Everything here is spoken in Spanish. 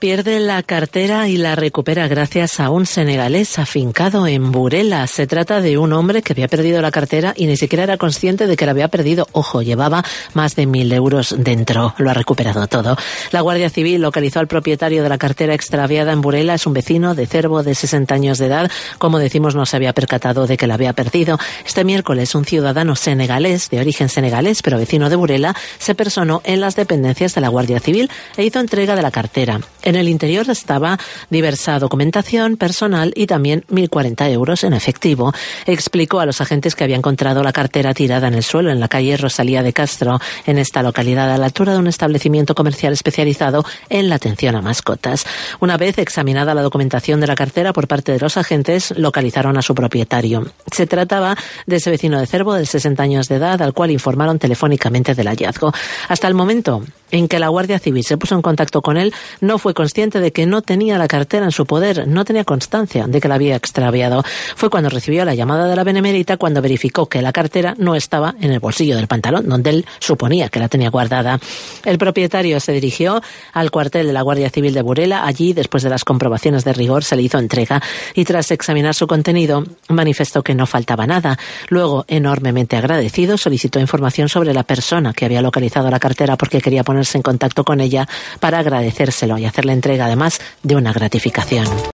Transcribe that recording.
Pierde la cartera y la recupera gracias a un senegalés afincado en Burela. Se trata de un hombre que había perdido la cartera y ni siquiera era consciente de que la había perdido. Ojo, llevaba más de 1.000 euros dentro. Lo ha recuperado todo. La Guardia Civil localizó al propietario de la cartera extraviada en Burela. Es un vecino de Cervo de 60 años de edad. Como decimos, no se había percatado de que la había perdido. Este miércoles, un ciudadano senegalés, de origen senegalés, pero vecino de Burela, se personó en las dependencias de la Guardia Civil e hizo entrega de la cartera. En el interior estaba diversa documentación personal y también 1.040 euros en efectivo. Explicó a los agentes que había encontrado la cartera tirada en el suelo en la calle Rosalía de Castro, en esta localidad, a la altura de un establecimiento comercial especializado en la atención a mascotas. Una vez examinada la documentación de la cartera por parte de los agentes, localizaron a su propietario. Se trataba de ese vecino de Cervo de 60 años de edad, al cual informaron telefónicamente del hallazgo. Hasta el momento en que la Guardia Civil se puso en contacto con él, no fue consciente de que no tenía la cartera en su poder, no tenía constancia de que la había extraviado. Fue cuando recibió la llamada de la Benemérita, cuando verificó que la cartera no estaba en el bolsillo del pantalón, donde él suponía que la tenía guardada. El propietario se dirigió al cuartel de la Guardia Civil de Burela. Allí, después de las comprobaciones de rigor, se le hizo entrega y tras examinar su contenido, manifestó que no faltaba nada. Luego, enormemente agradecido, solicitó información sobre la persona que había localizado la cartera porque quería ponerse en contacto con ella para agradecérselo y hacerle entrega además de una gratificación.